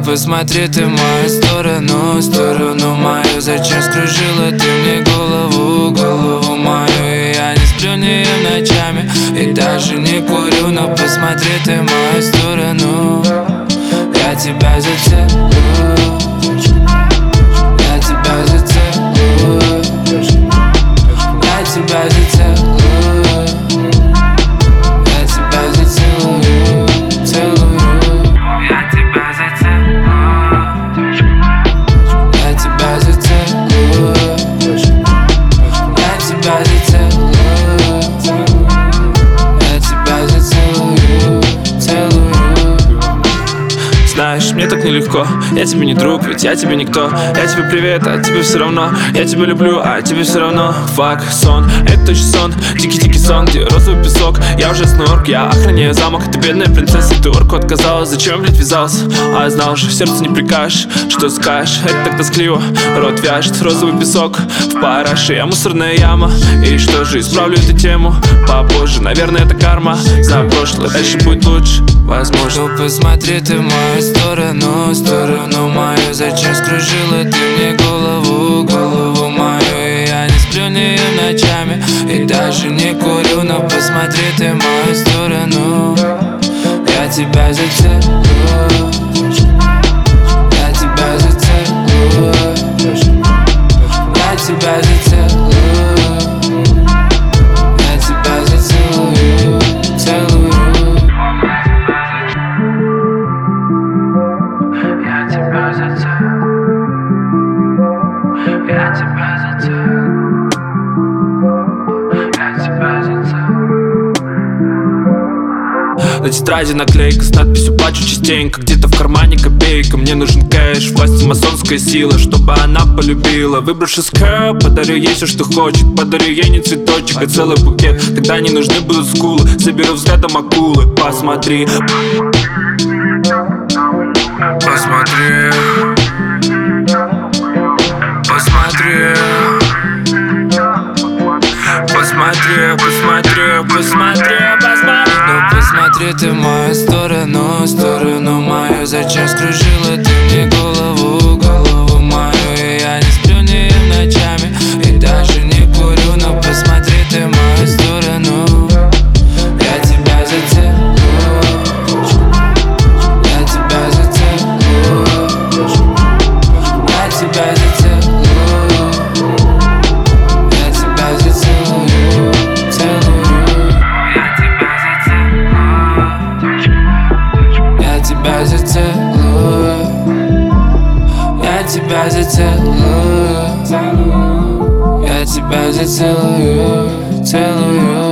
посмотри ты в мою сторону, сторону мою. Зачем скружила ты мне голову, голову мою? И я не сплю ни ночами и даже не курю, но посмотри ты в мою сторону. Я тебя зацелую, я тебя зацелую, я тебя зацелую, я тебя зацелую, целую. Я тебя зацелую, я тебя зацелую, я тебя зацелую, я тебя зацелую, целую. Знаешь, мне так нелегко, я тебе не друг, ведь я тебе никто. Я тебе привет, а тебе все равно. Я тебя люблю, а тебе все равно. Фак, сон, это точно сон. Дикий-дикий сон, где розовый песок. Я ужасный орк, я охраняю замок. Ты бедная принцесса, ты орку отказалась. Зачем, блядь, вязался? А я знал же, сердце не прикажешь. Что скажешь, это так тоскливо. Рот вяжет, розовый песок в параше, я мусорная яма. И что же, исправлю эту тему попозже. Наверное, это карма за прошлое, дальше будет лучше, возможно. Ну посмотри ты в мою сторону, сторону мою. Зачем скружила ты мне голову, голову мою? И я не сплю ни ночами и даже не курю, но посмотри ты в мою сторону. Я тебя зацелую, я тебя зацелую, я тебя зацелую, я тебя зацелую, целую. Я тебя зацелую, я тебя зацелую, я тебя зацелую. На тетради наклейка с надписью «Плачу частенько». Где-то в кармане копейка. Мне нужен кэш, власти масонская сила, чтобы она полюбила. Выбравши скэ, подарю ей все, что хочет. Подарю ей не цветочек, а целый букет. Тогда не нужны будут скулы. Заберу взглядом акулы. Посмотри, посмотри, посмотри, посмотри, посмотри, посмотри, посмотри. Ну посмотри ты в мою сторону, сторону мою. Зачем скружила ты мне голову, голову мою? И я не сплю ни ночами и даже не курю, но посмотри ты в мою сторону. Я тебя зацелую, я тебя зацелую, я тебя зацелую, я тебя зацелую, целую. Я тебя зацелую, я тебя зацелую, я тебя зацелую, целую.